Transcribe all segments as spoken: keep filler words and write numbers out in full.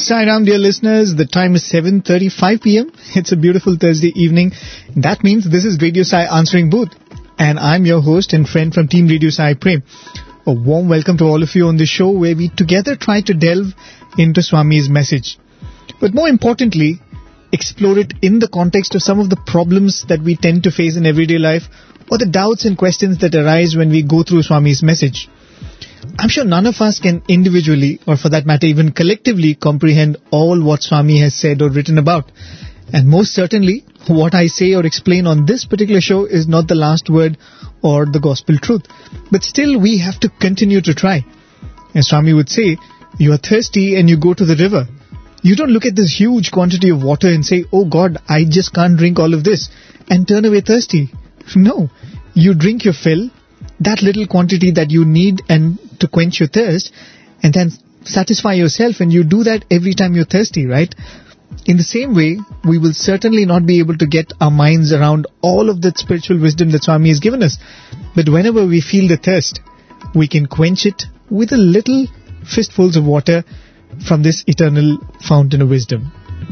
Sai Ram, dear listeners. The time is seven thirty-five p.m. It's a beautiful Thursday evening. That means this is Radio Sai Answering Booth. And I'm your host and friend from Team Radio Sai, Prem. A warm welcome to all of you on the show where we together try to delve into Swami's message. But more importantly, explore it in the context of some of the problems that we tend to face in everyday life or the doubts and questions that arise when we go through Swami's message. I'm sure none of us can individually, or for that matter even collectively, comprehend all what Swami has said or written about. And most certainly, what I say or explain on this particular show is not the last word or the gospel truth. But still, we have to continue to try. As Swami would say, you are thirsty and you go to the river. You don't look at this huge quantity of water and say, oh God, I just can't drink all of this, and turn away thirsty. No, you drink your fill, that little quantity that you need and to quench your thirst, and then satisfy yourself, and you do that every time you're thirsty, right? In the same way, we will certainly not be able to get our minds around all of that spiritual wisdom that Swami has given us. But whenever we feel the thirst, we can quench it with a little fistfuls of water from this eternal fountain of wisdom.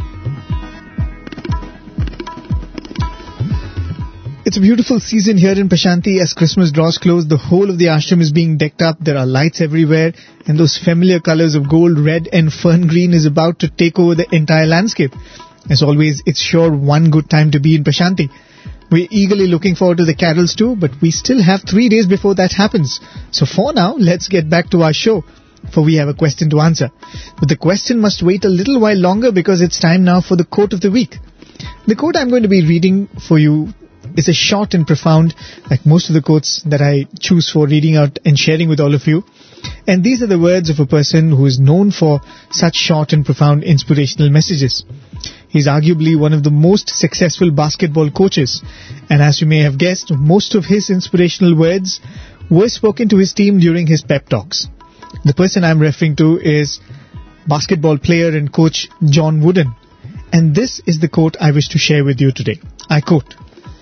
It's a beautiful season here in Prashanthi. As Christmas draws close, the whole of the ashram is being decked up. There are lights everywhere, and those familiar colors of gold, red and fern green is about to take over the entire landscape. As always, it's sure one good time to be in Prashanthi. We're eagerly looking forward to the carols too, but we still have three days before that happens. So for now, let's get back to our show, for we have a question to answer. But the question must wait a little while longer because it's time now for the quote of the week. The quote I'm going to be reading for you is a short and profound, like most of the quotes that I choose for reading out and sharing with all of you. And these are the words of a person who is known for such short and profound inspirational messages. He's arguably one of the most successful basketball coaches. And as you may have guessed, most of his inspirational words were spoken to his team during his pep talks. The person I'm referring to is basketball player and coach John Wooden. And this is the quote I wish to share with you today. I quote,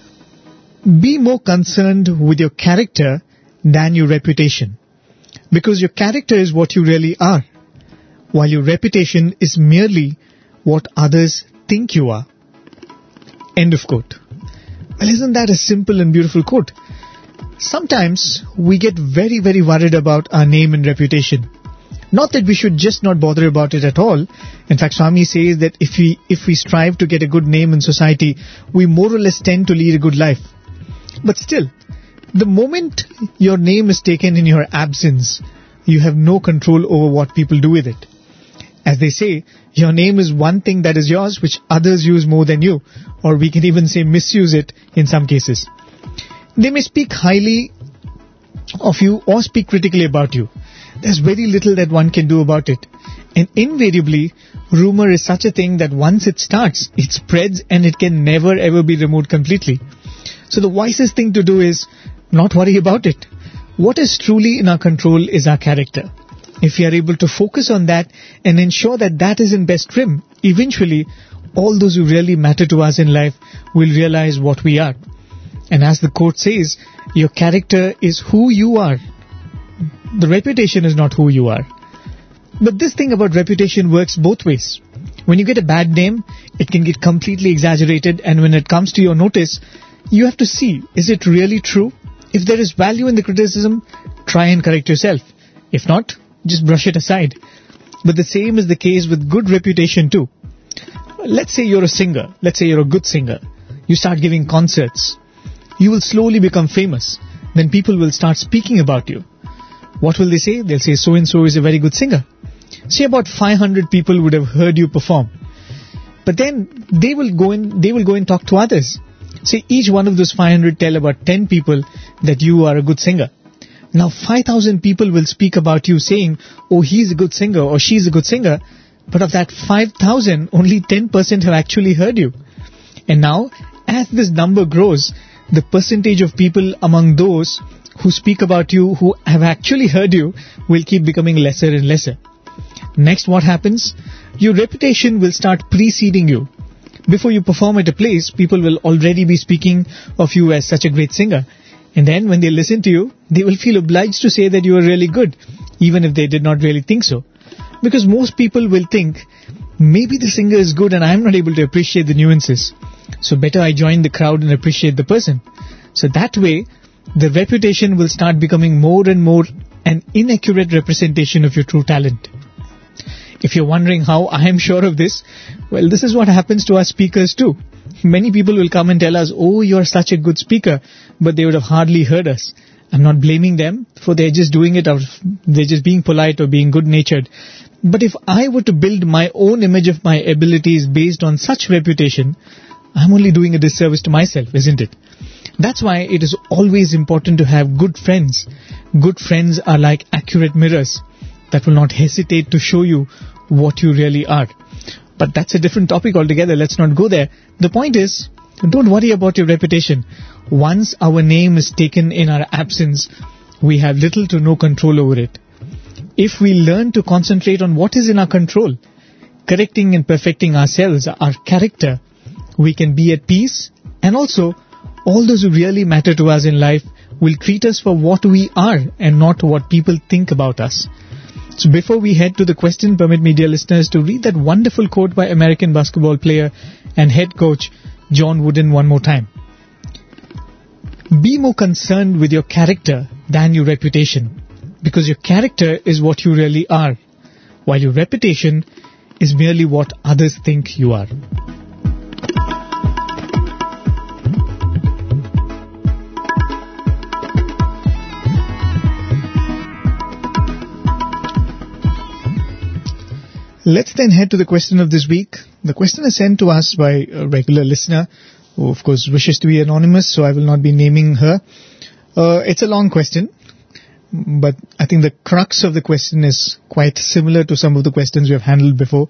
"Be more concerned with your character than your reputation, because your character is what you really are, while your reputation is merely what others think you are." End of quote. Well, isn't that a simple and beautiful quote? Sometimes we get very, very worried about our name and reputation. Not that we should just not bother about it at all. In fact, Swami says that if we, if we strive to get a good name in society, we more or less tend to lead a good life. But still, the moment your name is taken in your absence, you have no control over what people do with it. As they say, your name is one thing that is yours which others use more than you, or we can even say misuse it in some cases. They may speak highly of you or speak critically about you. There's very little that one can do about it. And invariably, rumor is such a thing that once it starts, it spreads and it can never ever be removed completely. So the wisest thing to do is not worry about it. What is truly in our control is our character. If we are able to focus on that and ensure that that is in best trim, eventually all those who really matter to us in life will realize what we are. And as the quote says, your character is who you are. The reputation is not who you are. But this thing about reputation works both ways. When you get a bad name, it can get completely exaggerated, and when it comes to your notice, you have to see, is it really true? If there is value in the criticism, try and correct yourself. If not, just brush it aside. But the same is the case with good reputation too. Let's say you're a singer. Let's say you're a good singer. You start giving concerts. You will slowly become famous. Then people will start speaking about you. What will they say? They'll say, so-and-so is a very good singer. Say about five hundred people would have heard you perform. But then they will go and, they will go and talk to others. Say each one of those five hundred tell about ten people that you are a good singer. Now five thousand people will speak about you saying, oh, he's a good singer or she's a good singer. But of that five thousand, only ten percent have actually heard you. And now, as this number grows, the percentage of people among those who speak about you, who have actually heard you, will keep becoming lesser and lesser. Next, what happens? Your reputation will start preceding you. Before you perform at a place, people will already be speaking of you as such a great singer. And then when they listen to you, they will feel obliged to say that you are really good, even if they did not really think so. Because most people will think maybe the singer is good and I'm not able to appreciate the nuances. So better I join the crowd and appreciate the person. So that way, the reputation will start becoming more and more an inaccurate representation of your true talent. If you're wondering how I am sure of this, well, this is what happens to our speakers too. Many people will come and tell us, oh, you're such a good speaker, but they would have hardly heard us. I'm not blaming them, for they're just doing it out of, they're just being polite or being good-natured. But if I were to build my own image of my abilities based on such reputation, I'm only doing a disservice to myself, isn't it? That's why it is always important to have good friends. Good friends are like accurate mirrors that will not hesitate to show you what you really are. But that's a different topic altogether. Let's not go there. The point is, don't worry about your reputation. Once our name is taken in our absence, we have little to no control over it. If we learn to concentrate on what is in our control, correcting and perfecting ourselves, our character, we can be at peace, and also all those who really matter to us in life will treat us for what we are and not what people think about us. So before we head to the question, permit me, dear listeners, to read that wonderful quote by American basketball player and head coach John Wooden one more time. Be more concerned with your character than your reputation, because your character is what you really are, while your reputation is merely what others think you are. Let's then head to the question of this week. The question is sent to us by a regular listener, who of course wishes to be anonymous, so I will not be naming her. Uh, it's a long question, but I think the crux of the question is quite similar to some of the questions we have handled before.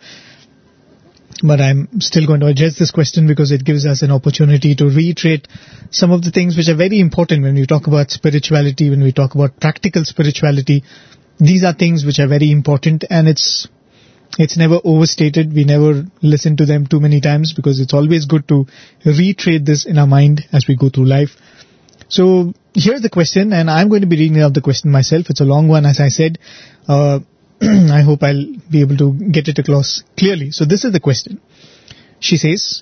But I'm still going to address this question because it gives us an opportunity to reiterate some of the things which are very important when we talk about spirituality, when we talk about practical spirituality. These are things which are very important, and it's It's never overstated. We never listen to them too many times because it's always good to reiterate this in our mind as we go through life. So here's the question, and I'm going to be reading out the question myself. It's a long one, as I said. Uh, I hope I'll be able to get it across clearly. So this is the question. She says,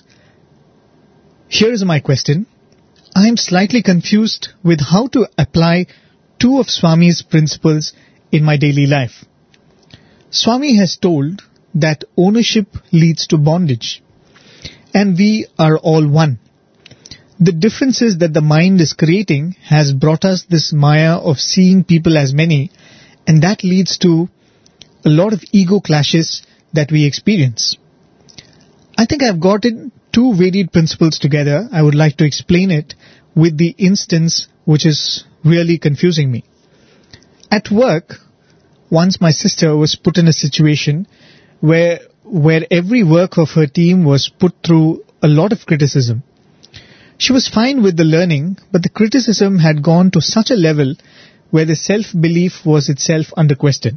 here is my question. I am slightly confused with how to apply two of Swami's principles in my daily life. Swami has told that ownership leads to bondage, and we are all one. The differences that the mind is creating has brought us this maya of seeing people as many, and that leads to a lot of ego clashes that we experience. I think I've gotten two varied principles together. I would like to explain it with the instance which is really confusing me. At work, once my sister was put in a situation where where every work of her team was put through a lot of criticism. She was fine with the learning, but the criticism had gone to such a level where the self-belief was itself under question.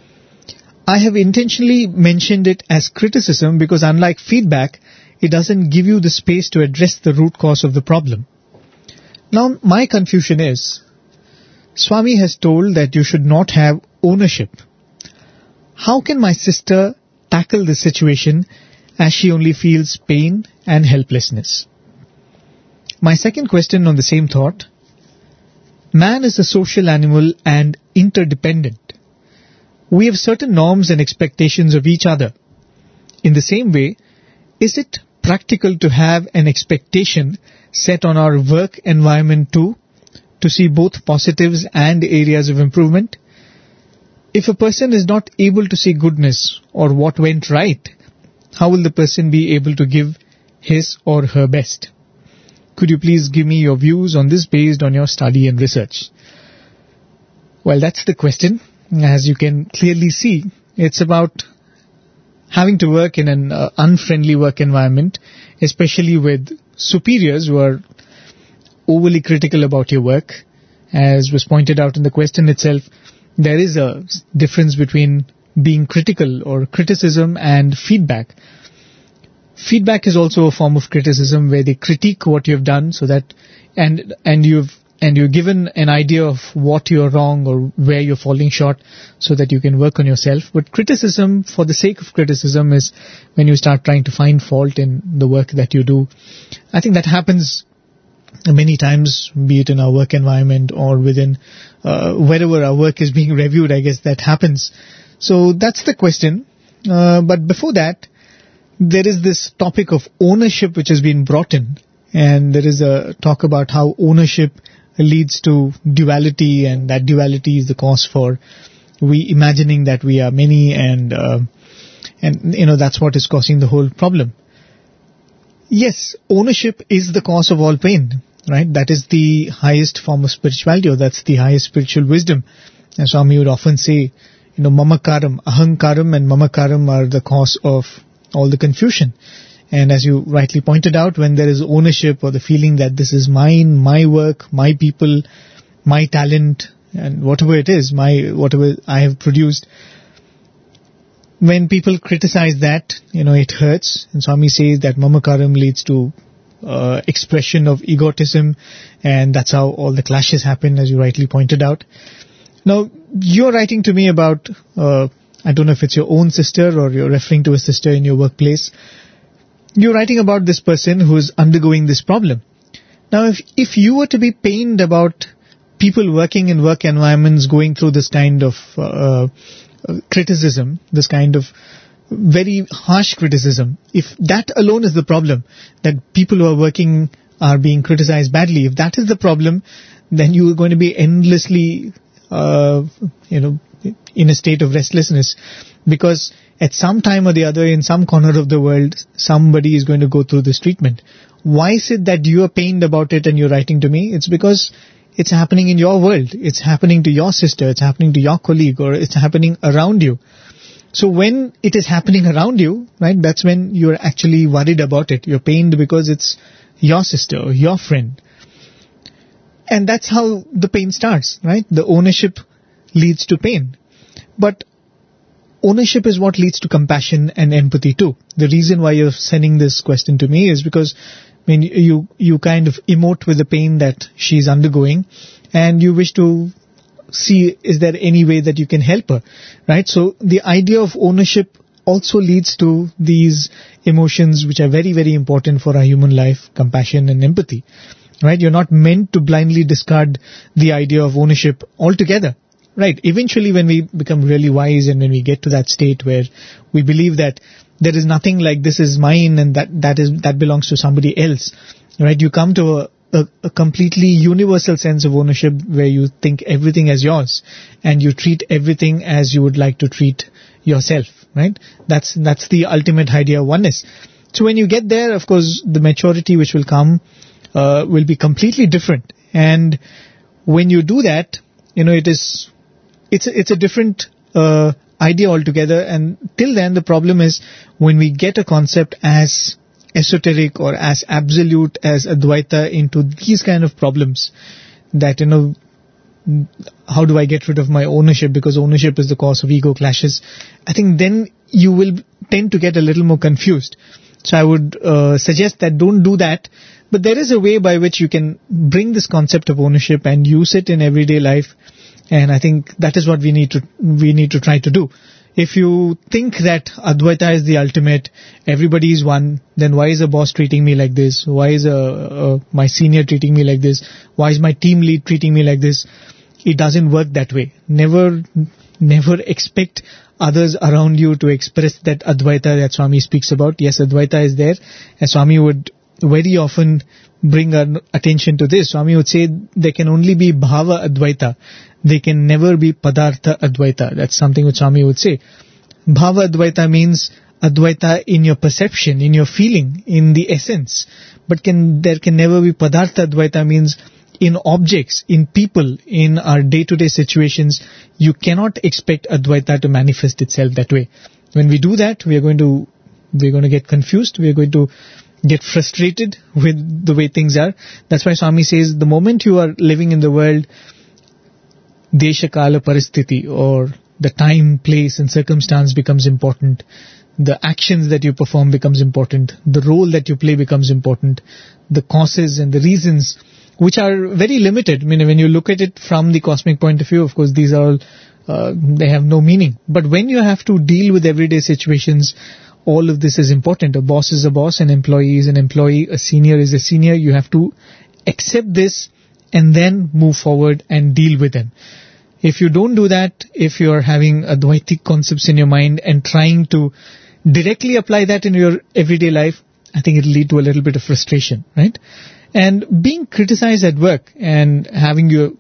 I have intentionally mentioned it as criticism because unlike feedback, it doesn't give you the space to address the root cause of the problem. Now, my confusion is, Swami has told that you should not have ownership. How can my sister tackle this situation as she only feels pain and helplessness? My second question on the same thought. Man is a social animal and interdependent. We have certain norms and expectations of each other. In the same way, is it practical to have an expectation set on our work environment too, to see both positives and areas of improvement? If a person is not able to see goodness or what went right, how will the person be able to give his or her best? Could you please give me your views on this based on your study and research? Well, that's the question. As you can clearly see, it's about having to work in an uh, unfriendly work environment, especially with superiors who are overly critical about your work. As was pointed out in the question itself, there is a difference between being critical or criticism and feedback. Feedback is also a form of criticism where they critique what you have done so that and and you've and you're given an idea of what you're wrong or where you're falling short so that you can work on yourself. But criticism, for the sake of criticism, is when you start trying to find fault in the work that you do. I think that happens many times, be it in our work environment or within uh, wherever our work is being reviewed. I guess that happens. So that's the question. Uh, but before that, there is this topic of ownership which has been brought in. And there is a talk about how ownership leads to duality, and that duality is the cause for we imagining that we are many, and uh, and you know that's what is causing the whole problem. Yes, ownership is the cause of all pain, right? That is the highest form of spirituality, or that's the highest spiritual wisdom. And Swami would often say, you know, mamakaram, ahankaram and mamakaram are the cause of all the confusion. And as you rightly pointed out, when there is ownership or the feeling that this is mine, my work, my people, my talent, and whatever it is, my whatever I have produced, when people criticize that, you know, it hurts. And Swami says that mamakaram leads to uh, expression of egotism, and that's how all the clashes happen, as you rightly pointed out. Now, you're writing to me about, uh, I don't know if it's your own sister or you're referring to a sister in your workplace. You're writing about this person who is undergoing this problem. Now, if if you were to be pained about people working in work environments going through this kind of uh, criticism, this kind of very harsh criticism, if that alone is the problem, that people who are working are being criticized badly, if that is the problem, then you are going to be endlessly, uh, you know, in a state of restlessness, because at some time or the other, in some corner of the world, somebody is going to go through this treatment. Why is it that you are pained about it and you're writing to me? It's because it's happening in your world. It's happening to your sister. It's happening to your colleague, or it's happening around you. So when it is happening around you, right, that's when you're actually worried about it. You're pained because it's your sister or your friend. And that's how the pain starts, right? The ownership leads to pain. But ownership is what leads to compassion and empathy too. The reason why you're sending this question to me is because, I mean, you, you kind of emote with the pain that she's undergoing, and you wish to see, is there any way that you can help her, right? So the idea of ownership also leads to these emotions which are very, very important for our human life, compassion and empathy, right? You're not meant to blindly discard the idea of ownership altogether. Right. Eventually, when we become really wise and when we get to that state where we believe that there is nothing like this is mine and that, that is that belongs to somebody else, right? You come to a, a, a completely universal sense of ownership where you think everything is yours and you treat everything as you would like to treat yourself, right? That's that's the ultimate idea of oneness. So when you get there, of course, the maturity which will come uh, will be completely different. And when you do that, you know, it is... It's a, it's a different uh, idea altogether, and till then the problem is when we get a concept as esoteric or as absolute as Advaita into these kind of problems, that, you know, how do I get rid of my ownership because ownership is the cause of ego clashes, I think then you will tend to get a little more confused. So I would uh, suggest that don't do that, but there is a way by which you can bring this concept of ownership and use it in everyday life. And I think that is what we need to we need to try to do. If you think that Advaita is the ultimate, everybody is one, then why is a boss treating me like this? Why is a, a, my senior treating me like this? Why is my team lead treating me like this? It doesn't work that way. Never, never expect others around you to express that Advaita that Swami speaks about. Yes, Advaita is there, and Swami would very often bring our attention to this. Swami would say there can only be Bhava Advaita. They can never be Padartha Advaita. That's something which Swami would say. Bhava Advaita means Advaita in your perception, in your feeling, in the essence. But can there can never be Padartha Advaita means in objects, in people, in our day-to-day situations. You cannot expect Advaita to manifest itself that way. When we do that, we are going to we are going to get confused. We are going to get frustrated with the way things are. That's why Swami says the moment you are living in the world, Desha Kala Paristiti, or the time, place and circumstance becomes important. The actions that you perform becomes important. The role that you play becomes important. The causes and the reasons which are very limited. I mean, when you look at it from the cosmic point of view, of course, these are all, uh, they have no meaning. But when you have to deal with everyday situations, all of this is important. A boss is a boss, an employee is an employee, a senior is a senior. You have to accept this and then move forward and deal with them. If you don't do that, if you're having Advaitic concepts in your mind and trying to directly apply that in your everyday life, I think it'll lead to a little bit of frustration, right? And being criticized at work and having your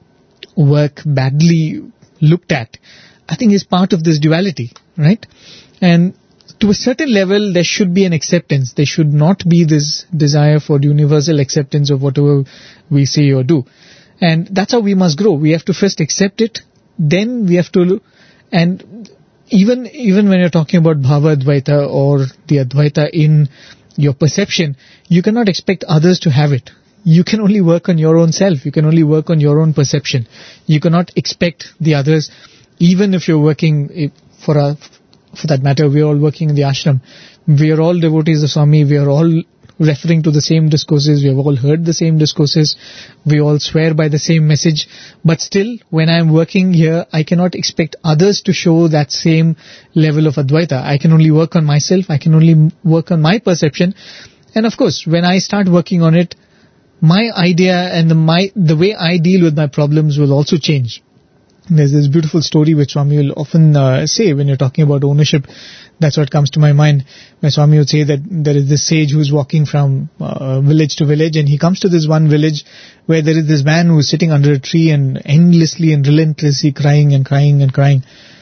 work badly looked at, I think is part of this duality, right? And to a certain level, there should be an acceptance. There should not be this desire for universal acceptance of whatever we say or do. And that's how we must grow. We have to first accept it, then we have to, and even even when you're talking about Bhava Advaita or the Advaita in your perception, you cannot expect others to have it. You can only work on your own self. You can only work on your own perception. You cannot expect the others, even if you're working for a, for that matter, we're all working in the ashram. We are all devotees of Swami. We are all referring to the same discourses. We have all heard the same discourses. We all swear by the same message. But still, when I'm working here, I cannot expect others to show that same level of Advaita. I can only work on myself. I can only work on my perception. And of course, when I start working on it, my idea and the, my, the way I deal with my problems will also change. There's this beautiful story which Swami will often uh, say when you're talking about ownership. That's what comes to my mind. Where Swami would say that there is this sage who's walking from uh, village to village, and he comes to this one village where there is this man who's sitting under a tree and endlessly and relentlessly crying and crying and crying.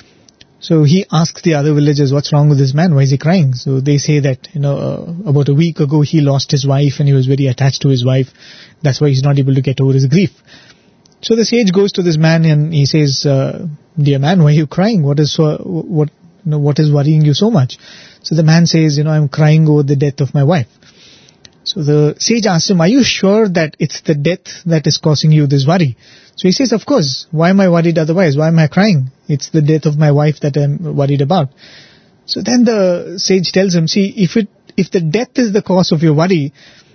So he asks the other villagers, what's wrong with this man? Why is he crying? So they say that, you know, uh, about a week ago he lost his wife and he was very attached to his wife. That's why he's not able to get over his grief. So the sage goes to this man and he says, uh, dear man, why are you crying? What is so, what, you know, what is worrying you so much? So the man says, you know, I'm crying over the death of my wife. So the sage asks him, are you sure that it's the death that is causing you this worry? So he says, of course. Why am I worried otherwise? Why am I crying? It's the death of my wife that I'm worried about. So then the sage tells him, see, if it, if the death is the cause of your worry,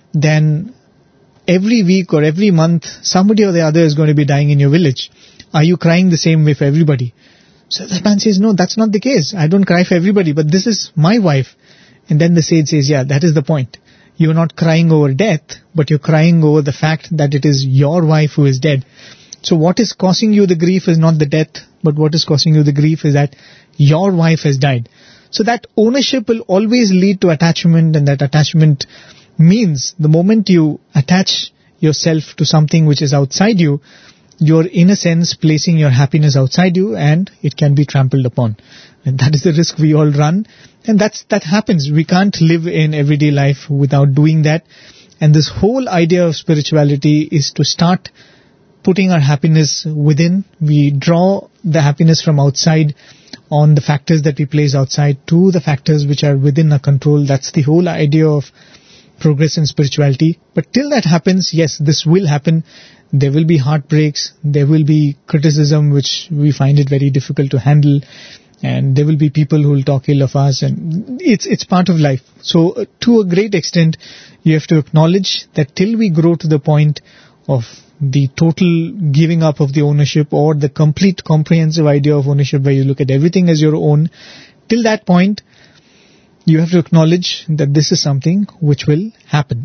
then every week or every month, somebody or the other is going to be dying in your village. Are you crying the same way for everybody? So the man says, no, that's not the case. I don't cry for everybody, but this is my wife. And then the sage says, yeah, that is the point. You're not crying over death, but you're crying over the fact that it is your wife who is dead. So what is causing you the grief is not the death, but what is causing you the grief is that your wife has died. So that ownership will always lead to attachment, and that attachment means the moment you attach yourself to something which is outside you, you're in a sense placing your happiness outside you, and it can be trampled upon. And that is the risk we all run. And that's, that happens. We can't live in everyday life without doing that. And this whole idea of spirituality is to start putting our happiness within. We draw the happiness from outside on the factors that we place outside to the factors which are within our control. That's the whole idea of progress in spirituality. But till that happens, yes, this will happen. There will be heartbreaks. There will be criticism, which we find it very difficult to handle. And there will be people who will talk ill of us. And it's it's part of life. So uh, to a great extent, you have to acknowledge that till we grow to the point of the total giving up of the ownership, or the complete comprehensive idea of ownership where you look at everything as your own, till that point, you have to acknowledge that this is something which will happen.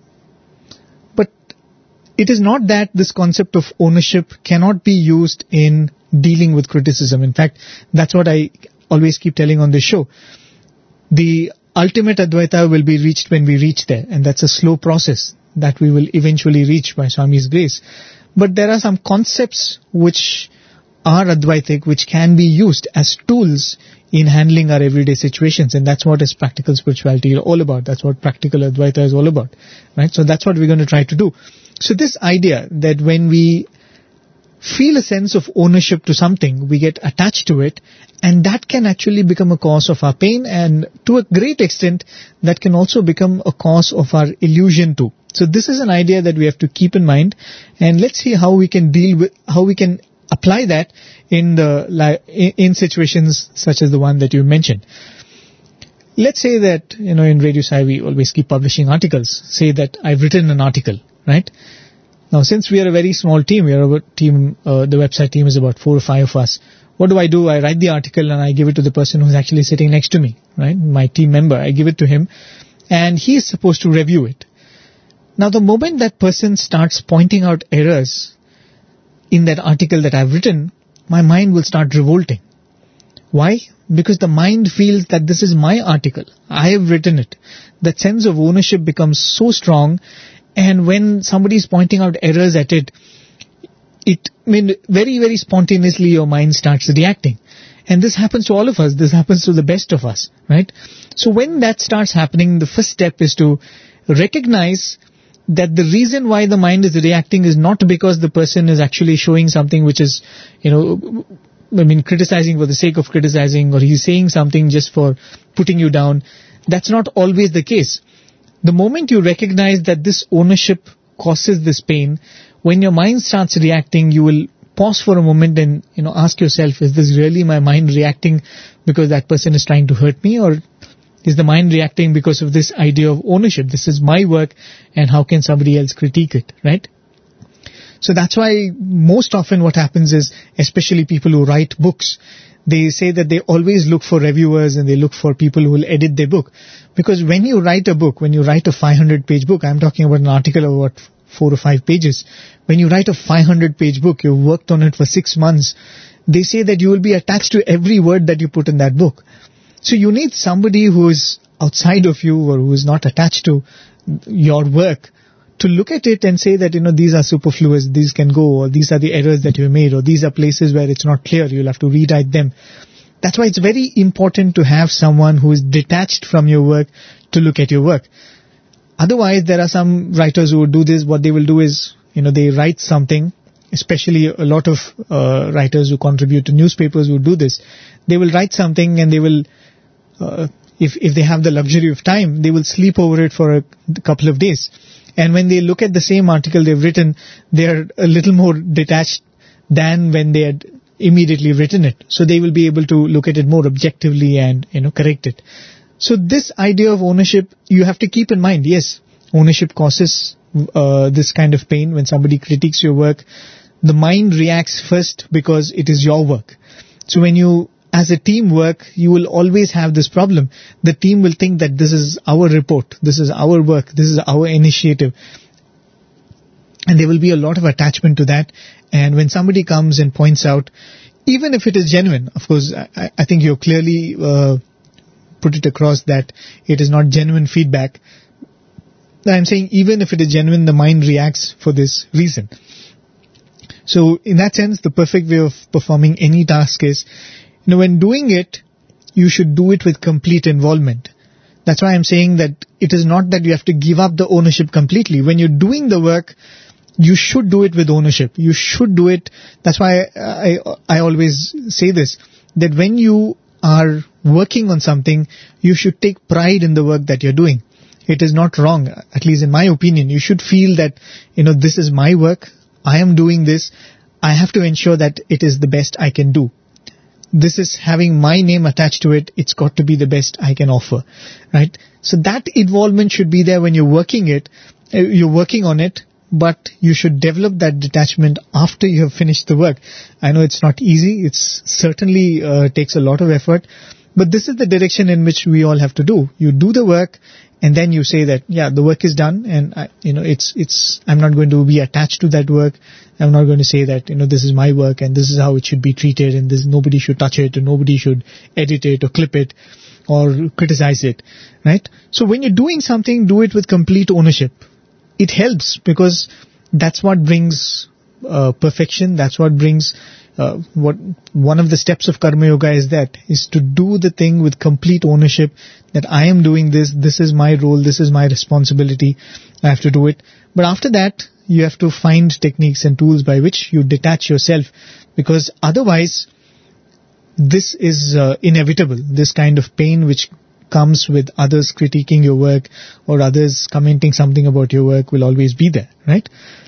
But it is not that this concept of ownership cannot be used in dealing with criticism. In fact, that's what I always keep telling on this show. The ultimate Advaita will be reached when we reach there, and that's a slow process that we will eventually reach by Swami's grace. But there are some concepts which are Advaitic, which can be used as tools in handling our everyday situations, and that's what is practical spirituality all about. That's what practical Advaita is all about, right? So that's what we're going to try to do. So this idea that when we feel a sense of ownership to something, we get attached to it, and that can actually become a cause of our pain, and to a great extent, that can also become a cause of our illusion too. So this is an idea that we have to keep in mind, and let's see how we can deal with, how we can apply that in the in situations such as the one that you mentioned. Let's say that, you know, in Radio Sai we always keep publishing articles. Say that I've written an article, right? Now, since we are a very small team, we are a team, uh, the website team is about four or five of us. What do I do? I write the article and I give it to the person who's actually sitting next to me, right? My team member. I give it to him and he is supposed to review it. Now, the moment that person starts pointing out errors in that article that I've written, my mind will start revolting. Why? Because the mind feels that this is my article. I have written it. That sense of ownership becomes so strong, and when somebody is pointing out errors at it, it I mean, very, very spontaneously your mind starts reacting. And this happens to all of us. This happens to the best of us, right? So when that starts happening, the first step is to recognize that the reason why the mind is reacting is not because the person is actually showing something which is, you know, I mean, criticizing for the sake of criticizing, or he's saying something just for putting you down. That's not always the case. The moment you recognize that this ownership causes this pain, when your mind starts reacting, you will pause for a moment and, you know, ask yourself, is this really my mind reacting because that person is trying to hurt me, or is the mind reacting because of this idea of ownership? This is my work and how can somebody else critique it, right? So that's why most often what happens is, especially people who write books, they say that they always look for reviewers and they look for people who will edit their book. Because when you write a book, when you write a five hundred page book, I'm talking about an article of what, four or five pages. When you write a five hundred page book, you've worked on it for six months, they say that you will be attached to every word that you put in that book. So you need somebody who is outside of you or who is not attached to your work to look at it and say that, you know, these are superfluous, these can go, or these are the errors that you made, or these are places where it's not clear, you'll have to rewrite them. That's why it's very important to have someone who is detached from your work to look at your work. Otherwise, there are some writers who would do this. What they will do is, you know, they write something, especially a lot of uh, writers who contribute to newspapers who do this. They will write something and they will, uh, if, if they have the luxury of time, they will sleep over it for a couple of days. And when they look at the same article they've written, they're a little more detached than when they had immediately written it. So they will be able to look at it more objectively and, you know, correct it. So this idea of ownership, you have to keep in mind. Yes, ownership causes uh, this kind of pain when somebody critiques your work. The mind reacts first because it is your work. So when you, as a team work, you will always have this problem. The team will think that this is our report, this is our work, this is our initiative. And there will be a lot of attachment to that. And when somebody comes and points out, even if it is genuine, of course, I, I think you clearly uh, put it across that it is not genuine feedback. I'm saying even if it is genuine, the mind reacts for this reason. So in that sense, the perfect way of performing any task is, you know, when doing it, you should do it with complete involvement. That's why I'm saying that it is not that you have to give up the ownership completely. When you're doing the work, you should do it with ownership. You should do it. That's why I, I, I always say this, that when you are working on something, you should take pride in the work that you're doing. It is not wrong, at least in my opinion. You should feel that, you know, this is my work. I am doing this. I have to ensure that it is the best I can do. This is having my name attached to it. It's got to be the best I can offer, right? So that involvement should be there when you're working it, uh, you're working on it, but you should develop that detachment after you have finished the work. I know it's not easy. It's certainly uh, takes a lot of effort, but this is the direction in which we all have to do. You do the work, and then you say that, yeah, the work is done, and I, you know, it's it's. I'm not going to be attached to that work. I'm not going to say that, you know, this is my work and this is how it should be treated, and this nobody should touch it, or nobody should edit it or clip it or criticize it, right? So when you're doing something, do it with complete ownership. It helps because that's what brings uh, perfection. That's what brings uh, what one of the steps of Karma Yoga is that is to do the thing with complete ownership. That I am doing this. This is my role. This is my responsibility. I have to do it. But after that, you have to find techniques and tools by which you detach yourself, because otherwise this is uh, inevitable. This kind of pain which comes with others critiquing your work or others commenting something about your work will always be there, right?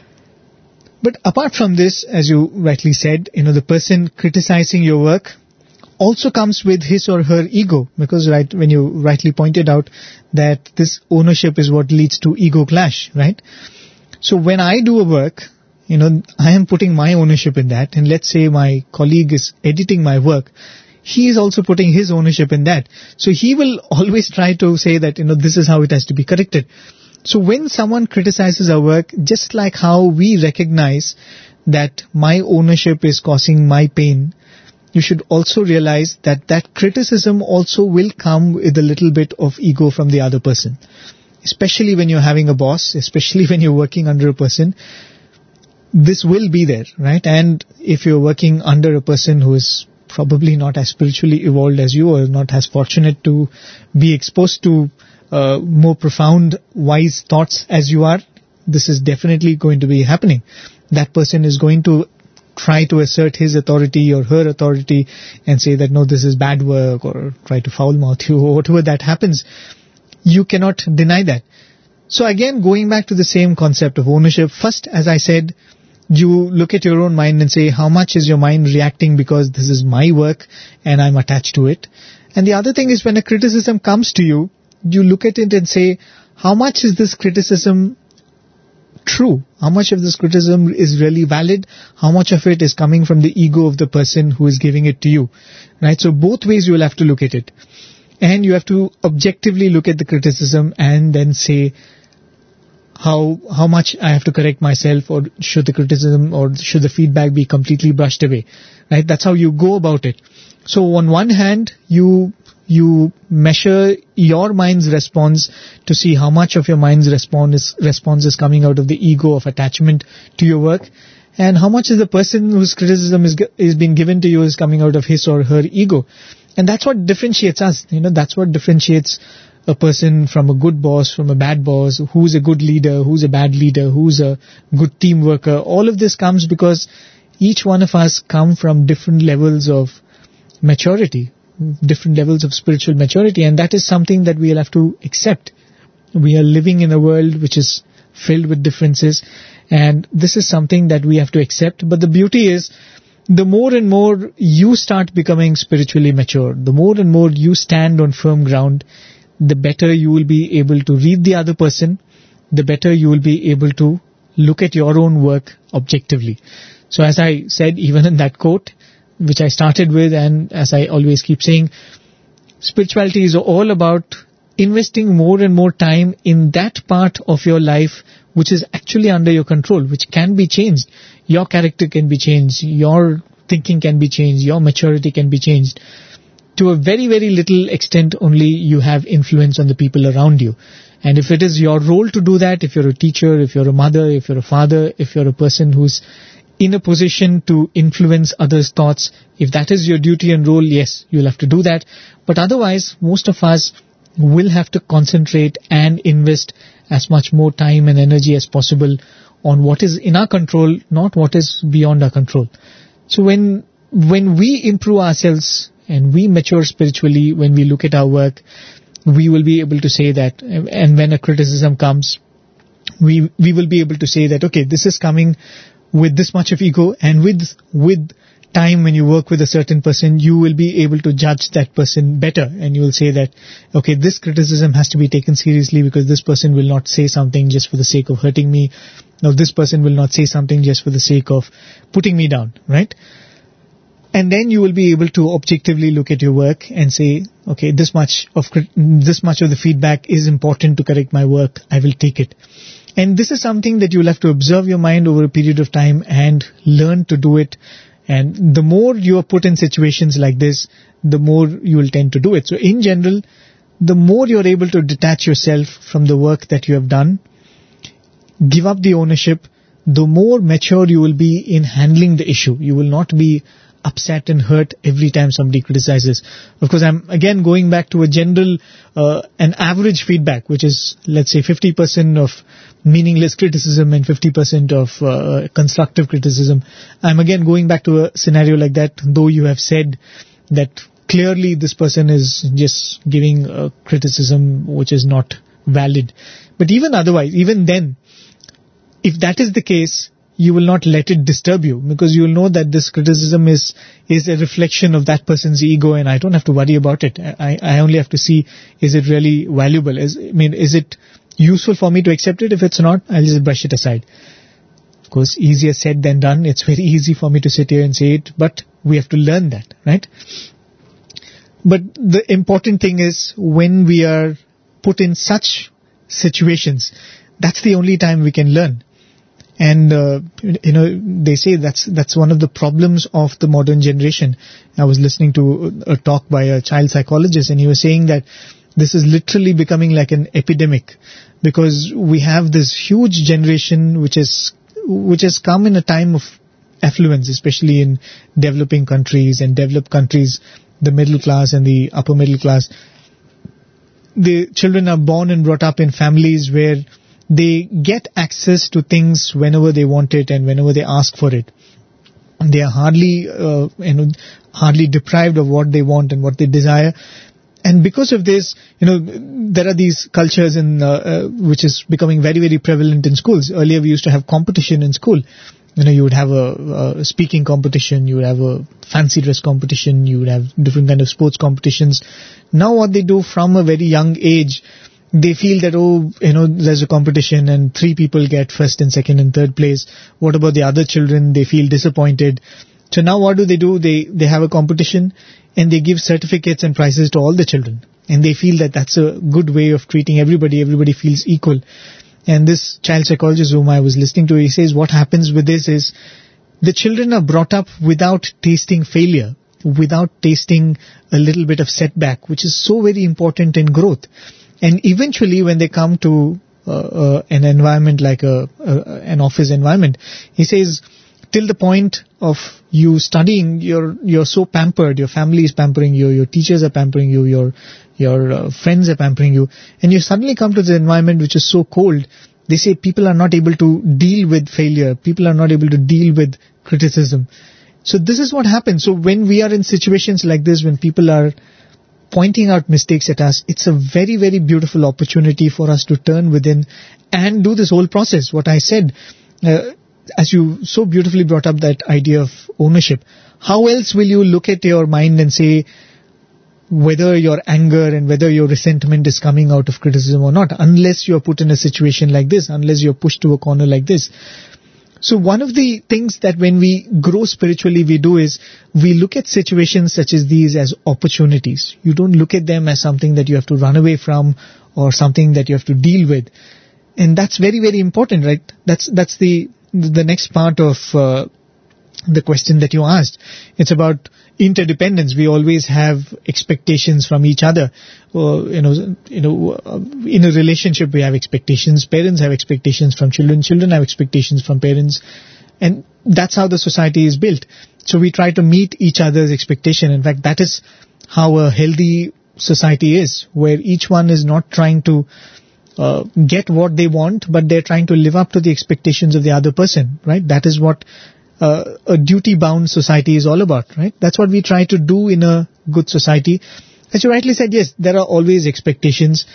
But apart from this, as you rightly said, you know, the person criticizing your work also comes with his or her ego, because right when you rightly pointed out that this ownership is what leads to ego clash, right? So when I do a work, you know, I am putting my ownership in that. And let's say my colleague is editing my work. He is also putting his ownership in that. So he will always try to say that, you know, this is how it has to be corrected. So when someone criticizes our work, just like how we recognize that my ownership is causing my pain, you should also realize that that criticism also will come with a little bit of ego from the other person. Especially when you're having a boss, especially when you're working under a person, this will be there, right? And if you're working under a person who is probably not as spiritually evolved as you, or not as fortunate to be exposed to uh, more profound, wise thoughts as you are, this is definitely going to be happening. That person is going to try to assert his authority or her authority and say that, no, this is bad work, or try to foul mouth you, or whatever that happens. You cannot deny that. So again, going back to the same concept of ownership, first, as I said, you look at your own mind and say, how much is your mind reacting because this is my work and I'm attached to it? And the other thing is, when a criticism comes to you, you look at it and say, how much is this criticism true? How much of this criticism is really valid? How much of it is coming from the ego of the person who is giving it to you? Right? So both ways you will have to look at it. And you have to objectively look at the criticism and then say, how how much I have to correct myself, or should the criticism or should the feedback be completely brushed away, right? That's how you go about it. So on one hand, you you measure your mind's response to see how much of your mind's response is, response is coming out of the ego of attachment to your work, and how much is the person whose criticism is is being given to you is coming out of his or her ego. And that's what differentiates us. You know, that's what differentiates a person from a good boss, from a bad boss, who's a good leader, who's a bad leader, who's a good team worker. All of this comes because each one of us come from different levels of maturity, different levels of spiritual maturity, and that is something that we'll have to accept. We are living in a world which is filled with differences, and this is something that we have to accept. But the beauty is, the more and more you start becoming spiritually mature, the more and more you stand on firm ground, the better you will be able to read the other person, the better you will be able to look at your own work objectively. So as I said, even in that quote, which I started with, and as I always keep saying, spirituality is all about investing more and more time in that part of your life which is actually under your control, which can be changed. Your character can be changed, your thinking can be changed, your maturity can be changed. To a very, very little extent only you have influence on the people around you. And if it is your role to do that, if you're a teacher, if you're a mother, if you're a father, if you're a person who's in a position to influence others' thoughts, if that is your duty and role, yes, you'll have to do that. But otherwise, most of us will have to concentrate and invest as much more time and energy as possible on what is in our control, not what is beyond our control. So when when we improve ourselves and we mature spiritually, when we look at our work, we will be able to say that, and when a criticism comes, we we will be able to say that, okay, this is coming with this much of ego, and with with time, when you work with a certain person, you will be able to judge that person better, and you will say that, okay, this criticism has to be taken seriously because this person will not say something just for the sake of hurting me, or this person will not say something just for the sake of putting me down, right? And then you will be able to objectively look at your work and say, okay, this much of this much of the feedback is important to correct my work, I will take it. And this is something that you will have to observe your mind over a period of time and learn to do it. And the more you are put in situations like this, the more you will tend to do it. So in general, the more you are able to detach yourself from the work that you have done, give up the ownership, the more mature you will be in handling the issue. You will not be upset and hurt every time somebody criticizes. Of course, I'm again going back to a general, uh, an average feedback, which is, let's say, fifty percent of meaningless criticism and fifty percent of uh, constructive criticism. I'm again going back to a scenario like that, though you have said that clearly this person is just giving a criticism which is not valid. But even otherwise, even then, if that is the case, you will not let it disturb you, because you will know that this criticism is is a reflection of that person's ego, and I don't have to worry about it. I, I only have to see, is it really valuable? Is, I mean, is it useful for me to accept it? If it's not, I'll just brush it aside. Of course, easier said than done. It's very easy for me to sit here and say it, but we have to learn that, right? But the important thing is when we are put in such situations, that's the only time we can learn. And, uh, you know, they say that's that's one of the problems of the modern generation. I was listening to a talk by a child psychologist, and he was saying that this is literally becoming like an epidemic, because we have this huge generation which is which has come in a time of affluence, especially in developing countries and developed countries, the middle class and the upper middle class. The children are born and brought up in families where they get access to things whenever they want it and whenever they ask for it. They are hardly, uh, you know, hardly deprived of what they want and what they desire. And because of this, you know, there are these cultures in uh, uh, which is becoming very, very prevalent in schools. Earlier, we used to have competition in school. You know, you would have a, a speaking competition, you would have a fancy dress competition, you would have different kind of sports competitions. Now, what they do from a very young age, they feel that, oh, you know, there's a competition and three people get first and second and third place. What about the other children? They feel disappointed. So now what do they do? They they have a competition and they give certificates and prizes to all the children. And they feel that that's a good way of treating everybody. Everybody feels equal. And this child psychologist whom I was listening to, he says what happens with this is the children are brought up without tasting failure, without tasting a little bit of setback, which is so very important in growth. And eventually when they come to uh, uh, an environment like a, uh, an office environment, he says, till the point of you studying, you're you're so pampered. Your family is pampering you. Your teachers are pampering you. Your your uh, friends are pampering you. And you suddenly come to the environment which is so cold. They say people are not able to deal with failure. People are not able to deal with criticism. So this is what happens. So when we are in situations like this, when people are pointing out mistakes at us, it's a very, very beautiful opportunity for us to turn within and do this whole process. What I said, uh, as you so beautifully brought up that idea of ownership, how else will you look at your mind and say whether your anger and whether your resentment is coming out of criticism or not, unless you're put in a situation like this, unless you're pushed to a corner like this. So one of the things that when we grow spiritually we do is we look at situations such as these as opportunities. You don't look at them as something that you have to run away from or something that you have to deal with. And that's very, very important, right? That's that's the the next part of uh, the question that you asked. It's about interdependence. We always have expectations from each other. Uh, you know, you know, uh, in a relationship we have expectations. Parents have expectations from children. Children have expectations from parents. And that's how the society is built. So we try to meet each other's expectation. In fact, that is how a healthy society is, where each one is not trying to Uh, get what they want, but they're trying to live up to the expectations of the other person, right? That is what uh, a duty-bound society is all about, right? That's what we try to do in a good society. As you rightly said, yes, there are always expectations.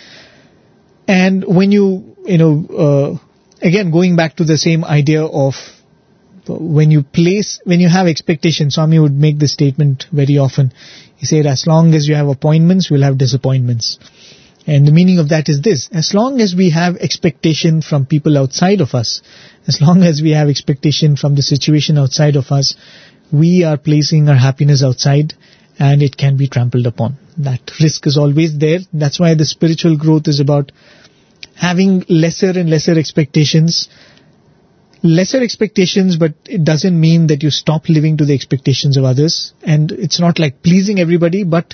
And when you, you know, uh, again, going back to the same idea of when you place, when you have expectations, Swami would make this statement very often. He said, as long as you have appointments, we'll have disappointments. And the meaning of that is this: as long as we have expectation from people outside of us, as long as we have expectation from the situation outside of us, we are placing our happiness outside and it can be trampled upon. That risk is always there. That's why the spiritual growth is about having lesser and lesser expectations. Lesser expectations, but it doesn't mean that you stop living to the expectations of others. And it's not like pleasing everybody, but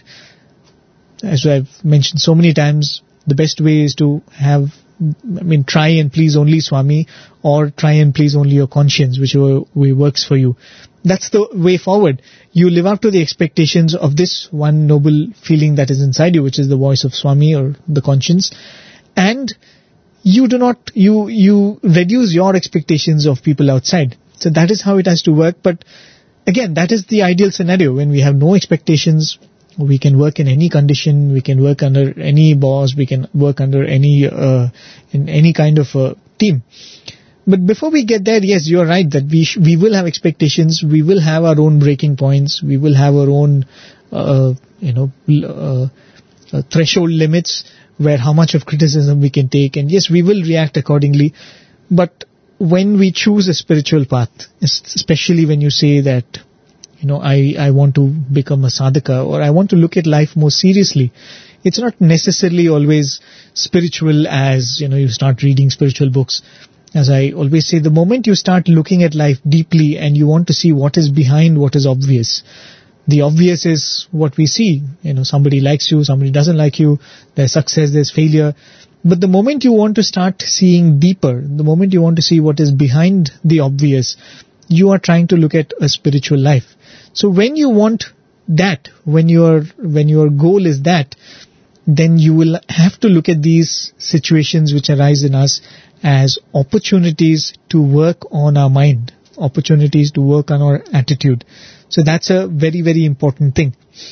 as I've mentioned so many times, the best way is to have, I mean, try and please only Swami, or try and please only your conscience, whichever way works for you. That's the way forward. You live up to the expectations of this one noble feeling that is inside you, which is the voice of Swami or the conscience. And you do not, you, you reduce your expectations of people outside. So that is how it has to work. But again, that is the ideal scenario. When we have no expectations, we can work in any condition, we can work under any boss, we can work under any, uh, in any kind of uh, team. But before we get there, yes, you're right that we sh- we will have expectations, we will have our own breaking points, we will have our own, uh, you know, uh, uh, threshold limits where how much of criticism we can take. And yes, we will react accordingly. But when we choose a spiritual path, especially when you say that, you know, I, I want to become a sadhaka, or I want to look at life more seriously, it's not necessarily always spiritual as, you know, you start reading spiritual books. As I always say, the moment you start looking at life deeply and you want to see what is behind what is obvious, the obvious is what we see. You know, somebody likes you, somebody doesn't like you, there's success, there's failure. But the moment you want to start seeing deeper, the moment you want to see what is behind the obvious, you are trying to look at a spiritual life. So when you want that, when your when your goal is that, then you will have to look at these situations which arise in us as opportunities to work on our mind, opportunities to work on our attitude. So that's a very, very important thing.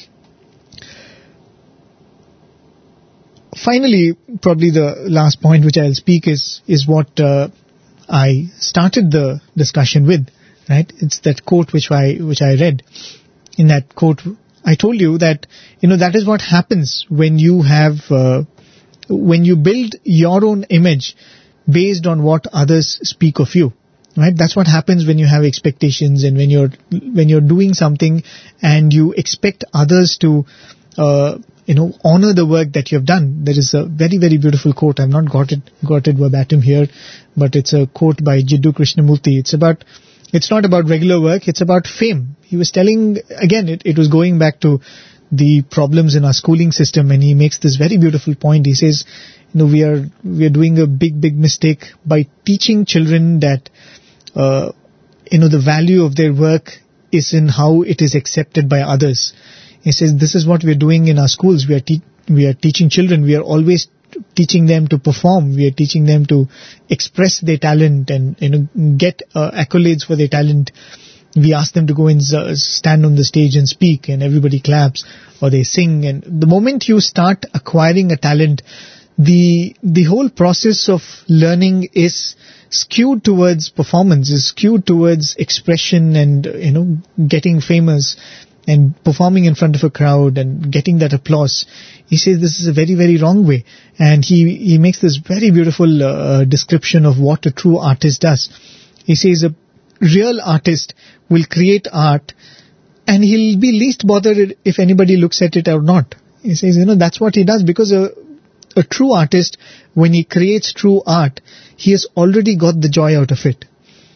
Finally, probably the last point which I'll speak is is what uh, I started the discussion with, right? It's that quote which I which I read. In that quote, I told you that, you know, that is what happens when you have uh, when you build your own image based on what others speak of you, right? That's what happens when you have expectations, and when you're when you're doing something and you expect others to uh, you know, honor the work that you have done. There is a very, very beautiful quote. I've not got it, got it verbatim here, but it's a quote by Jiddu Krishnamurti. It's about, it's not about regular work, it's about fame. He was telling, again, it, it was going back to the problems in our schooling system, and he makes this very beautiful point. He says, you know, we are, we are doing a big, big mistake by teaching children that, uh, you know, the value of their work is in how it is accepted by others. He says, this is what we are doing in our schools. We are te- we are teaching children. We are always teaching them to perform. We are teaching them to express their talent and, you know, get uh, accolades for their talent. We ask them to go and uh, stand on the stage and speak, and everybody claps, or they sing. And the moment you start acquiring a talent, the the whole process of learning is skewed towards performance, is skewed towards expression and, you know, getting famous and performing in front of a crowd and getting that applause. He says this is a very, very wrong way. And he, he makes this very beautiful uh, description of what a true artist does. He says a real artist will create art, and he'll be least bothered if anybody looks at it or not. He says, you know, that's what he does, because a, a true artist, when he creates true art, he has already got the joy out of it.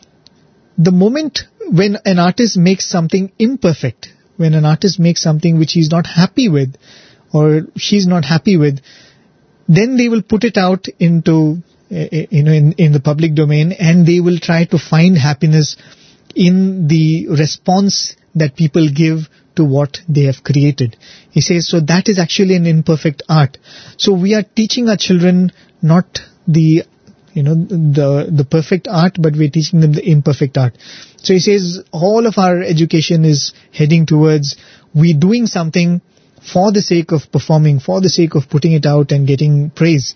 The moment when an artist makes something imperfect, when an artist makes something which he's not happy with, or she's not happy with, then they will put it out into, you know, in, in the public domain, and they will try to find happiness in the response that people give to what they have created. He says, so that is actually an imperfect art. So we are teaching our children not the, you know, the the perfect art, but we're teaching them the imperfect art. So he says all of our education is heading towards we doing something for the sake of performing, for the sake of putting it out and getting praise.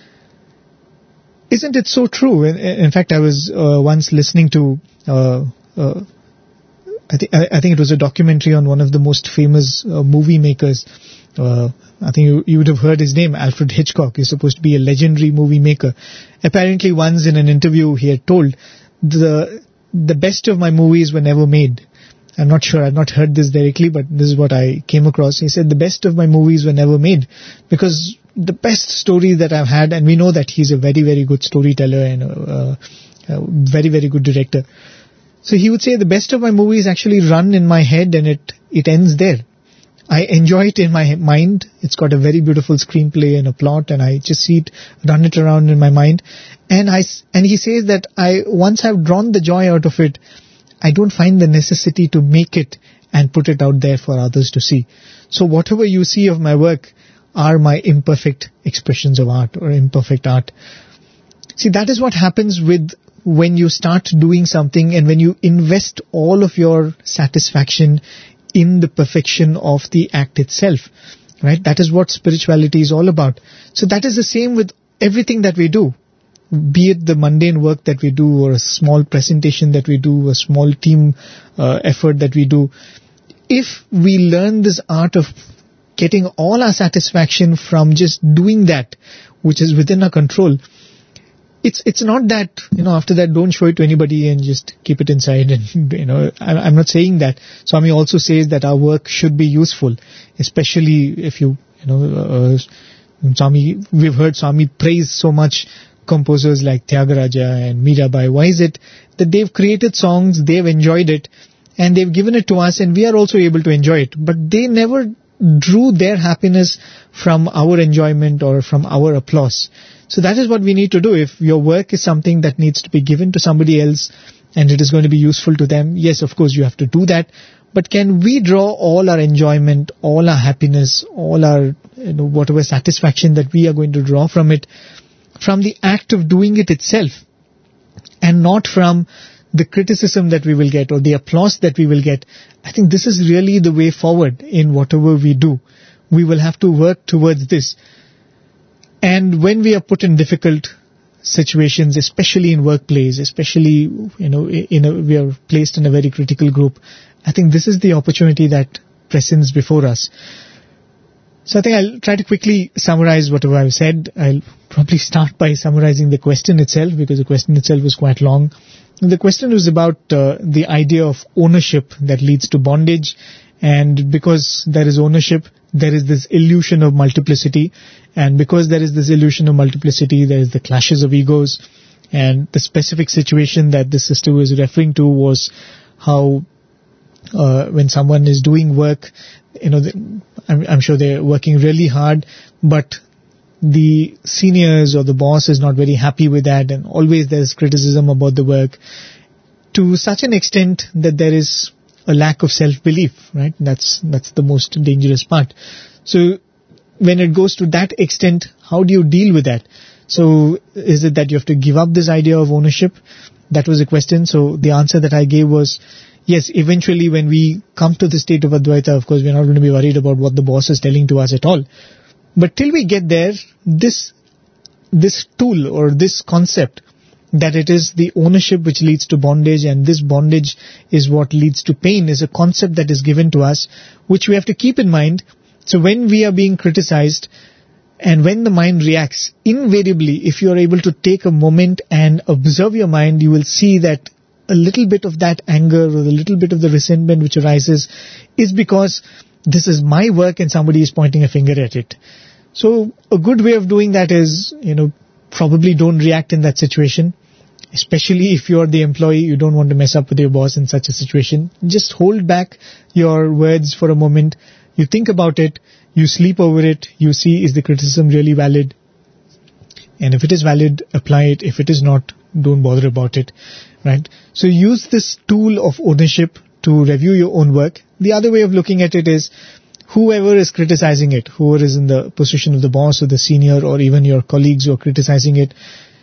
Isn't it so true? In, in fact, I was uh, once listening to, uh, uh, I, th- I think it was a documentary on one of the most famous uh, movie makers. Uh, I think you, you would have heard his name, Alfred Hitchcock. He's supposed to be a legendary movie maker. Apparently once in an interview he had told, the the best of my movies were never made. I'm not sure, I've not heard this directly, but this is what I came across. He said, the best of my movies were never made, because the best story that I've had, and we know that he's a very, very good storyteller and a, a very, very good director. So he would say, the best of my movies actually run in my head, and it, it ends there. I enjoy it in my mind. It's got a very beautiful screenplay and a plot, and I just see it, run it around in my mind. And I, and he says that I, once I've drawn the joy out of it, I don't find the necessity to make it and put it out there for others to see. So whatever you see of my work are my imperfect expressions of art or imperfect art. See, that is what happens with when you start doing something and when you invest all of your satisfaction in the perfection of the act itself, right? That is what spirituality is all about. So that is the same with everything that we do. Be it the mundane work that we do, or a small presentation that we do, a small team uh, effort that we do. If we learn this art of getting all our satisfaction from just doing that, which is within our control, it's it's not that, you know, after that don't show it to anybody and just keep it inside. And, you know, I, I'm not saying that. Swami also says that our work should be useful, especially if you, you know, uh, Swami, we've heard Swami praise so much composers like Tyagaraja and Mirabai. Why is it that they've created songs, they've enjoyed it, and they've given it to us, and we are also able to enjoy it, but they never drew their happiness from our enjoyment or from our applause. So that is what we need to do. If your work is something that needs to be given to somebody else and it is going to be useful to them, yes, of course you have to do that. But can we draw all our enjoyment, all our happiness, all our, you know, whatever satisfaction that we are going to draw from it, from the act of doing it itself, and not from the criticism that we will get or the applause that we will get? I think this is really the way forward in whatever we do. We will have to work towards this. And when we are put in difficult situations, especially in workplace, especially, you know, in a, we are placed in a very critical group, I think this is the opportunity that presents before us. So I think I'll try to quickly summarize whatever I've said. I'll probably start by summarizing the question itself, because the question itself was quite long. The question was about uh, the idea of ownership that leads to bondage. And because there is ownership, there is this illusion of multiplicity. And because there is this illusion of multiplicity, there is the clashes of egos. And the specific situation that this sister was referring to was how uh, when someone is doing work, you know, the, I'm, I'm sure they're working really hard, but the seniors or the boss is not very happy with that, and always there's criticism about the work, to such an extent that there is a lack of self-belief, right? That's that's the most dangerous part. So when it goes to that extent, how do you deal with that? So is it that you have to give up this idea of ownership? That was the question. So the answer that I gave was, yes, eventually when we come to the state of Advaita, of course, we're not going to be worried about what the boss is telling to us at all. But till we get there, this this tool or this concept that it is the ownership which leads to bondage, and this bondage is what leads to pain, is a concept that is given to us, which we have to keep in mind. So when we are being criticized and when the mind reacts, invariably, if you are able to take a moment and observe your mind, you will see that a little bit of that anger or a little bit of the resentment which arises is because this is my work and somebody is pointing a finger at it. So a good way of doing that is, you know, probably don't react in that situation. Especially if you're the employee, you don't want to mess up with your boss in such a situation. Just hold back your words for a moment. You think about it. You sleep over it. You see, is the criticism really valid? And if it is valid, apply it. If it is not, don't bother about it. Right? So use this tool of ownership to review your own work. The other way of looking at it is, whoever is criticizing it, whoever is in the position of the boss or the senior or even your colleagues who are criticizing it,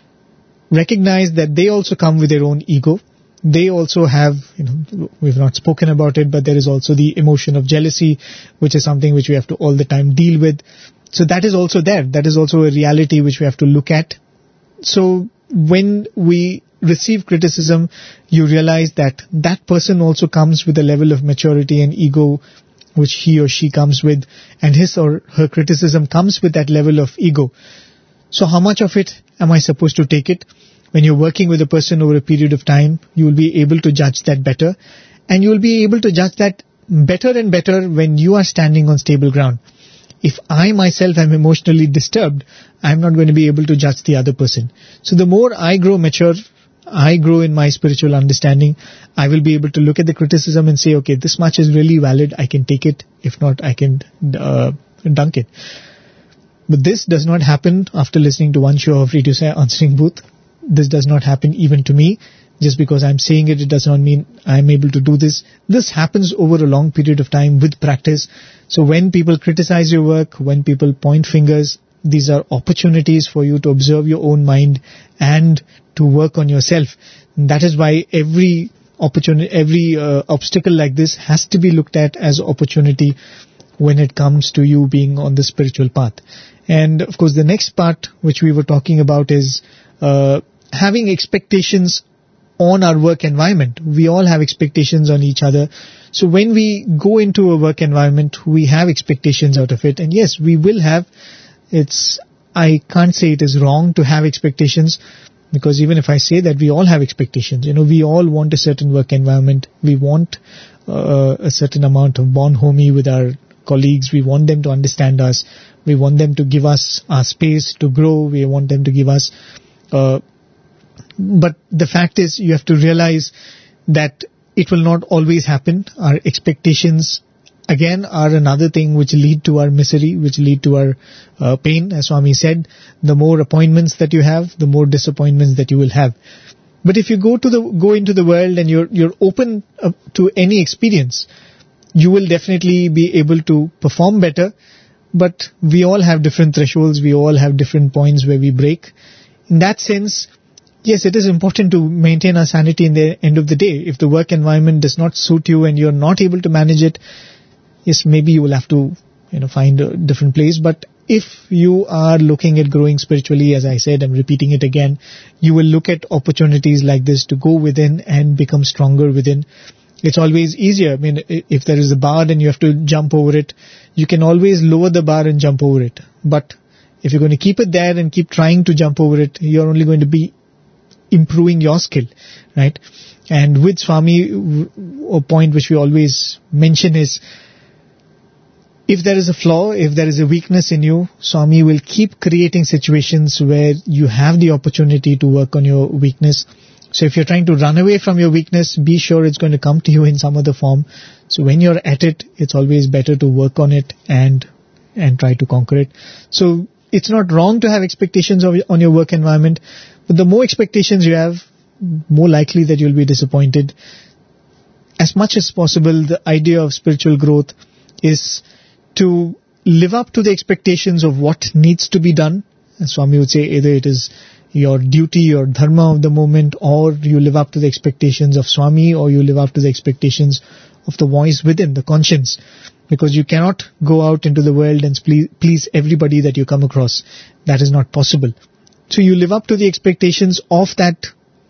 recognize that they also come with their own ego. They also have, you know, we've not spoken about it, but there is also the emotion of jealousy, which is something which we have to all the time deal with. So that is also there. That is also a reality which we have to look at. So when we receive criticism, you realize that that person also comes with a level of maturity and ego which he or she comes with, and his or her criticism comes with that level of ego. So how much of it am I supposed to take it? When you're working with a person over a period of time, you will be able to judge that better. And you will be able to judge that better and better when you are standing on stable ground. If I myself am emotionally disturbed, I'm not going to be able to judge the other person. So the more I grow mature, I grow in my spiritual understanding, I will be able to look at the criticism and say, okay, this much is really valid, I can take it. If not, I can uh, dunk it. But this does not happen after listening to one show of Radio Answering Booth. This does not happen even to me. Just because I'm saying it, it does not mean I'm able to do this. This happens over a long period of time with practice. So when people criticize your work, when people point fingers, these are opportunities for you to observe your own mind and to work on yourself. And that is why every opportunity, every uh, obstacle like this has to be looked at as opportunity when it comes to you being on the spiritual path. And of course, the next part which we were talking about is uh, having expectations on our work environment. We all have expectations on each other. So when we go into a work environment, we have expectations out of it. And yes, we will have, it's, I can't say it is wrong to have expectations, Because even if I say that, we all have expectations. You know, we all want a certain work environment. We want uh, a certain amount of bonhomie with our colleagues. We want them to understand us. We want them to give us our space to grow. We want them to give us... Uh, but the fact is, you have to realize that it will not always happen. Our expectations, again, are another thing which lead to our misery, which lead to our uh, pain. As Swami said, the more appointments that you have, the more disappointments that you will have. But if you go to the go into the world and you're you're open uh, to any experience, you will definitely be able to perform better. But we all have different thresholds. We all have different points where we break. In that sense, yes, it is important to maintain our sanity in the end of the day. If the work environment does not suit you and you're not able to manage it, yes, maybe you will have to, you know, find a different place. But if you are looking at growing spiritually, as I said, I'm repeating it again, you will look at opportunities like this to go within and become stronger within. It's always easier. I mean, if there is a bar and you have to jump over it, you can always lower the bar and jump over it. But if you're going to keep it there and keep trying to jump over it, you're only going to be improving your skill, right? And with Swami, a point which we always mention is, if there is a flaw, if there is a weakness in you, Swami will keep creating situations where you have the opportunity to work on your weakness. So if you're trying to run away from your weakness, be sure it's going to come to you in some other form. So when you're at it, it's always better to work on it and and try to conquer it. So it's not wrong to have expectations of, on your work environment, but the more expectations you have, more likely that you'll be disappointed. As much as possible, the idea of spiritual growth is to live up to the expectations of what needs to be done. And Swami would say either it is your duty, your dharma of the moment, or you live up to the expectations of Swami, or you live up to the expectations of the voice within, the conscience. Because you cannot go out into the world and please, please everybody that you come across. That is not possible. So you live up to the expectations of that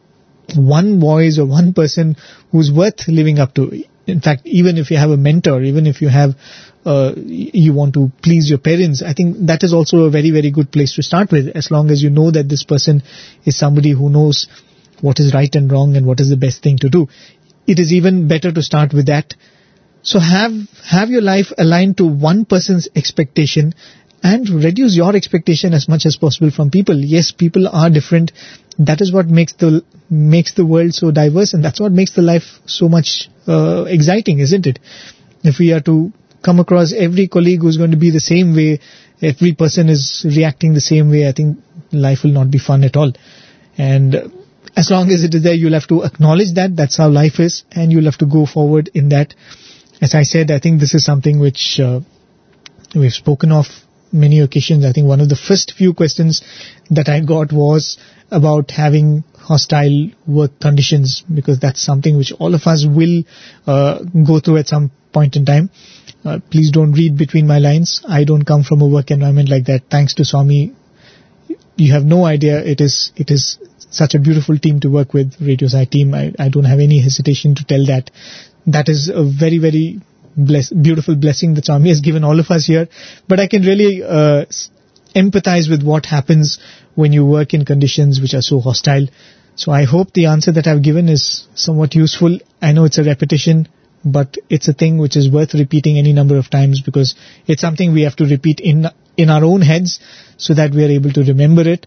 one voice or one person who's worth living up to. In fact, even if you have a mentor, even if you have, uh, you want to please your parents, I think that is also a very, very good place to start with, as long as you know that this person is somebody who knows what is right and wrong and what is the best thing to do. It is even better to start with that. So have, have your life aligned to one person's expectation and reduce your expectation as much as possible from people. Yes, people are different. That is what makes the makes the world so diverse, and that's what makes the life so much uh, exciting, isn't it? If we are to come across every colleague who's going to be the same way, every person is reacting the same way, I think life will not be fun at all. And as long as it is there, you'll have to acknowledge that. That's how life is, and you'll have to go forward in that. As I said, I think this is something which uh, we've spoken of many occasions. I think one of the first few questions that I got was about having hostile work conditions, because that's something which all of us will uh, go through at some point in time. Uh, please don't read between my lines. I don't come from a work environment like that. Thanks to Swami, you have no idea. It is it is such a beautiful team to work with, Radio Sai team. I, I don't have any hesitation to tell that. That is a very, very bless, beautiful blessing that Swami has given all of us here. But I can really uh, empathize with what happens when you work in conditions which are so hostile. So I hope the answer that I've given is somewhat useful. I know it's a repetition, but it's a thing which is worth repeating any number of times, because it's something we have to repeat in in our own heads so that we are able to remember it.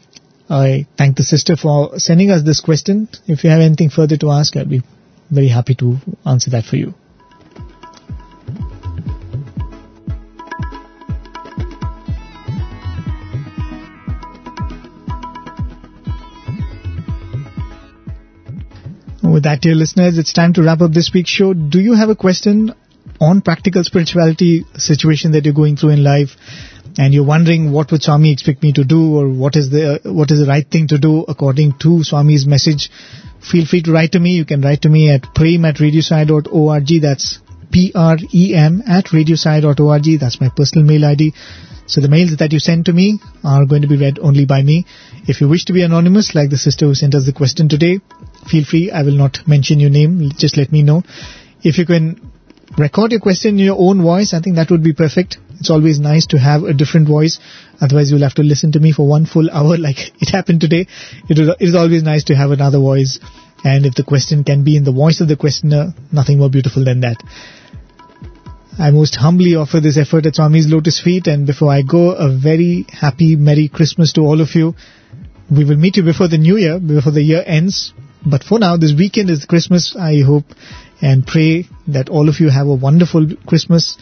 I thank the sister for sending us this question. If you have anything further to ask, I'll be very happy to answer that for you. With that, dear listeners, it's time to wrap up this week's show. Do you have a question on practical spirituality situation that you're going through in life, and you're wondering what would Swami expect me to do, or what is the what is the right thing to do according to Swami's message? Feel free to write to me. You can write to me at prem at radiosai dot org. That's P R E M at radiosai dot org. That's my personal mail I D. So the mails that you send to me are going to be read only by me. If you wish to be anonymous, like the sister who sent us the question today, feel free. I will not mention your name. Just let me know. If you can record your question in your own voice. I think that would be perfect. It's always nice to have a different voice. Otherwise, you'll have to listen to me for one full hour like it happened today. It is, it is always nice to have another voice. And if the question can be in the voice of the questioner, nothing more beautiful than that. I most humbly offer this effort at Swami's Lotus Feet. And before I go, a very happy, Merry Christmas to all of you. We will meet you before the New Year, before the year ends. But for now, this weekend is Christmas. I hope and pray that all of you have a wonderful Christmas.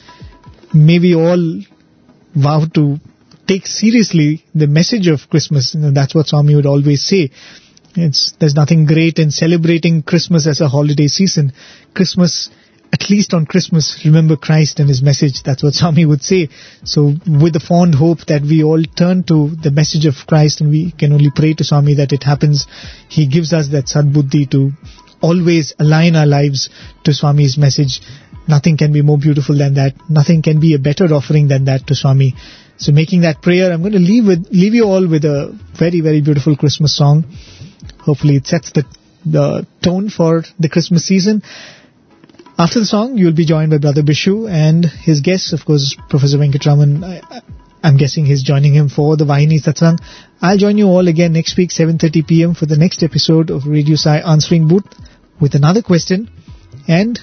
May we all vow to take seriously the message of Christmas. You know, that's what Swami would always say. It's, there's nothing great in celebrating Christmas as a holiday season. Christmas, at least on Christmas, remember Christ and His message. That's what Swami would say. So with the fond hope that we all turn to the message of Christ, and we can only pray to Swami that it happens. He gives us that sadbuddhi to always align our lives to Swami's message. Nothing can be more beautiful than that. Nothing can be a better offering than that to Swami. So making that prayer, I'm going to leave with leave you all with a very, very beautiful Christmas song. Hopefully it sets the, the tone for the Christmas season. After the song, you'll be joined by Brother Bishu and his guest, of course, Professor Venkatraman. I, I'm guessing he's joining him for the Vahini Satsang. I'll join you all again next week, seven thirty p.m. for the next episode of Radio Sai Answering Booth with another question and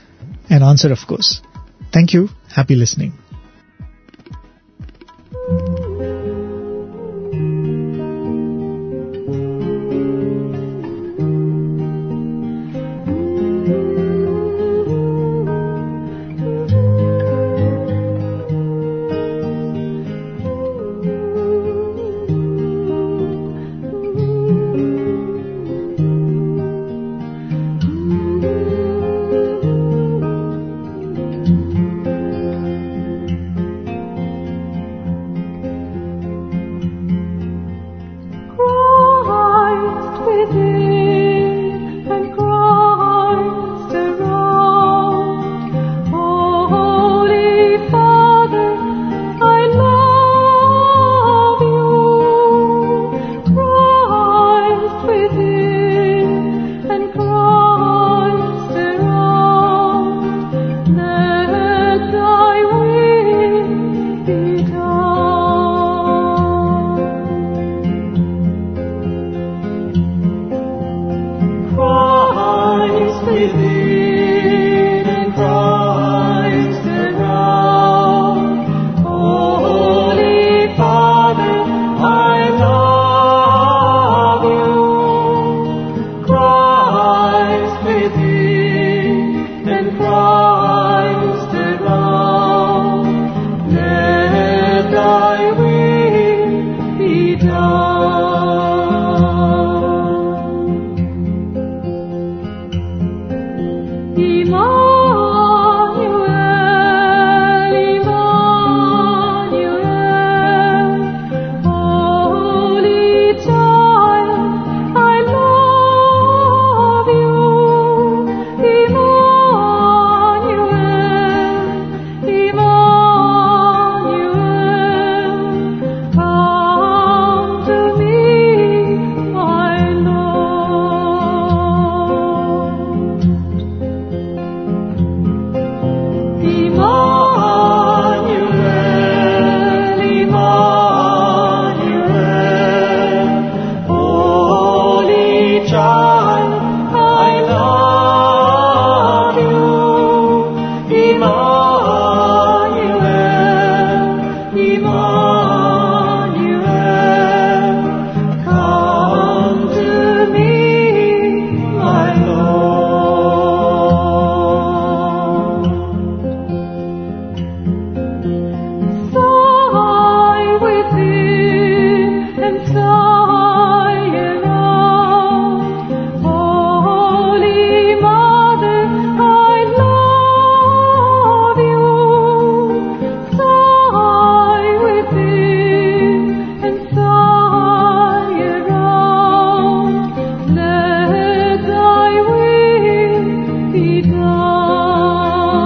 an answer, of course. Thank you. Happy listening.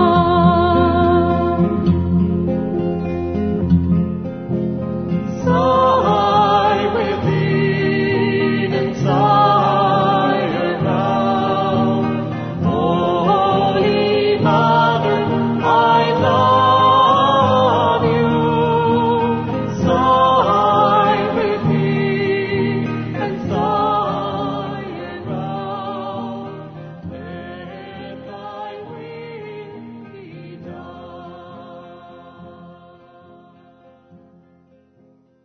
So